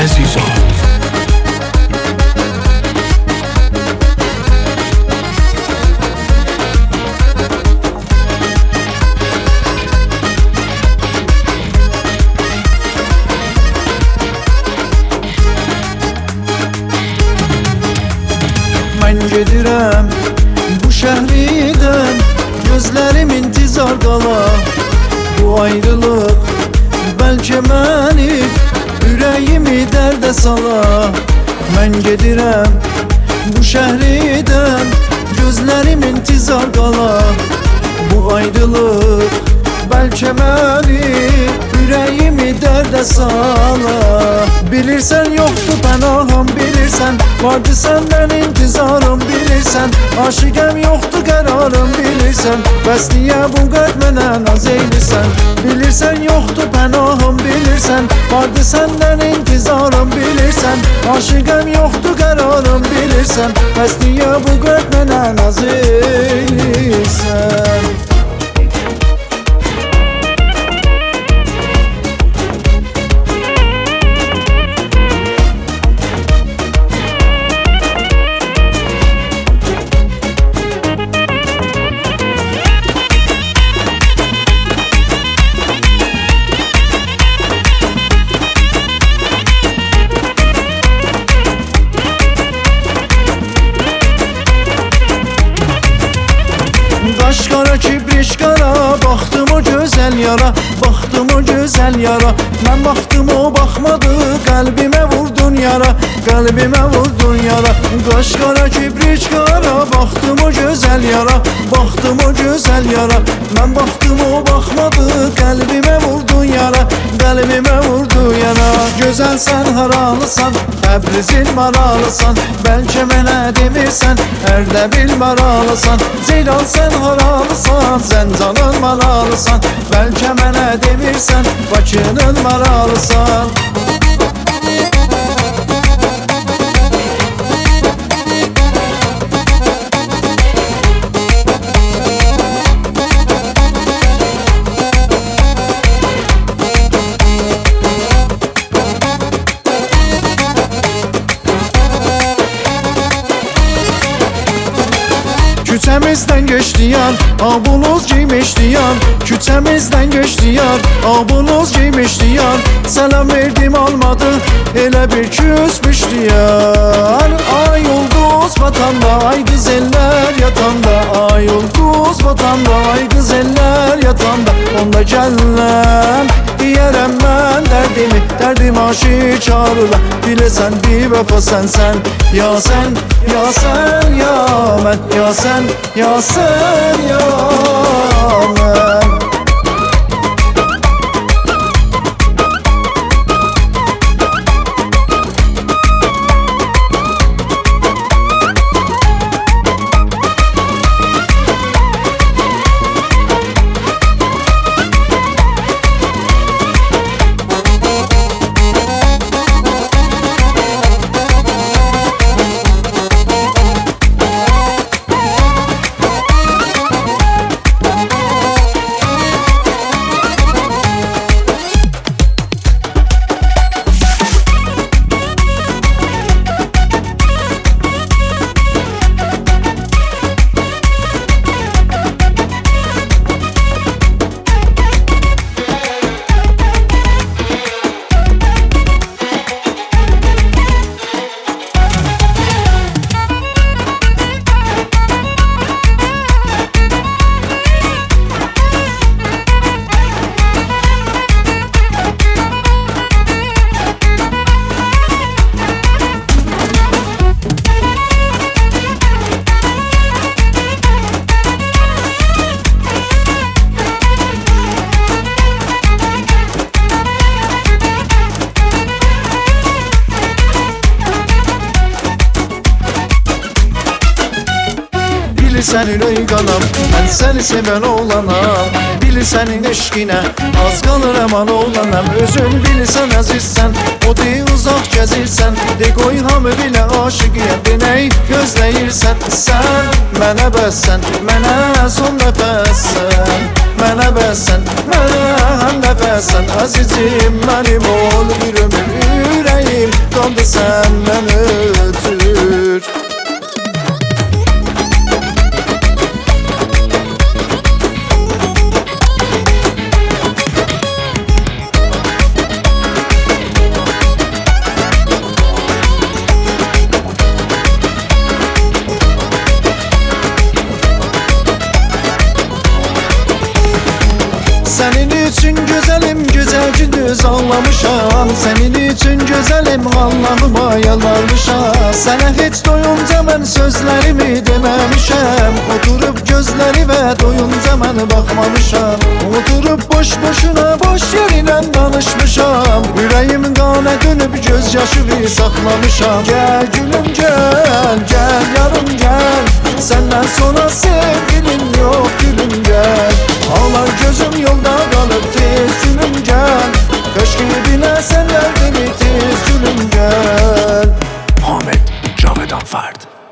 Əziz ol. Mən gedirəm bu şəhridən, gözlərim intizar qala. Bu ayrılıq bəlkə məni, ürəyimi dərdə sala. Mən gedirəm bu şəhridən, gözlərim intizar qala. Bu ayrılıq bəlkə məni, ürəyimi dərdə sala. Bilirsən yoxdur pənahım, bilirsən vardı səndən intizarım, bilirsən aşiqəm yoxdur qərarım, bilirsən bəs niyə bu qəlb mənə naz eylirsən. Bilirsən yoxdur pənahım, bilirsən vardı səndən intizarım, bilirsən aşiqəm yoxdur qərarım, bilirsən bəs niyə bu qəlb mənə naz eylirsən. Qaş qara, kibriş qara, baxdım o gözəl yara, baxdım o gözəl yara. Mən baxdım o baxmadı, qəlbimə vurdun yara, qəlbimə vurdun yara. Qaş qara, kibriş qara, baxdım o gözəl yara, baxdım o gözəl yara. Mən baxdım o baxmadı, qəlbimə vurdun yara, qəlbimə vurdun yara. Gözəlsən, haralısan, Təbrizin maralısan, bəlkə mənə demirsən, Ərdəbil maralısan. Ceylan sən haralısan, Zəncanın maralısan, bəlkə mənə demirsən, Bakının maralısan. Küçəmizdən geçdi yar, abunuz giymişdi yar. Küçəmizdən geçdi yar, abunuz giymişdi yar. Selam verdim almadı, elə bir küsmüşdü yar. Ay ulduz vatanda, ay güzeller yatanda. Ay ulduz vatanda, ay güzeller yatanda. Onda gəlləm, deyərəm mən dərdimi, dərdim aşikarla. Biləsən bir vəfa sənsən, ya sən, ya sən, ya mən, ya sən, ya sən, ya mən. bilirsən ürək qanam, mən səni sevən oğlanam. Bilirsən eşqinə, az qalır əman oğlanam. Özün bilirsən əzizsən, o de uzaq gəzirsən. De qoy hamı bilə aşıqiyəm, de nəyi gözləyirsən. Sən mənə bəssən, mənə son nəfəssən. Mənə bəssən, mənə həm nəfəssən. Əzizim mənim ol bir ömür, ürəyim qaldı səndən ötür. Sənin üçün gözəlim, gözəl gündüz anlamışam. Sənin üçün gözəlim, Allahıma yalvarmışam. Sənə heç doyunca mən sözlərimi deməmişəm. Oturub gözləri və doyunca mən baxmamışam. Oturub boş-boşuna, boş yerinə danışmışam. Ürəyim qana dönüb göz yaşını saxlamışam. Gəl gülüm gəl, gəl yarım gəl. Səndən sonra sevgilim yox gülüm gəl. Ağlar gözüm yolda qalıb tez gülüm gəl. Kaş qeybinə sənlər beni tez gülüm gəl. Ahmet Cavedan Ferd.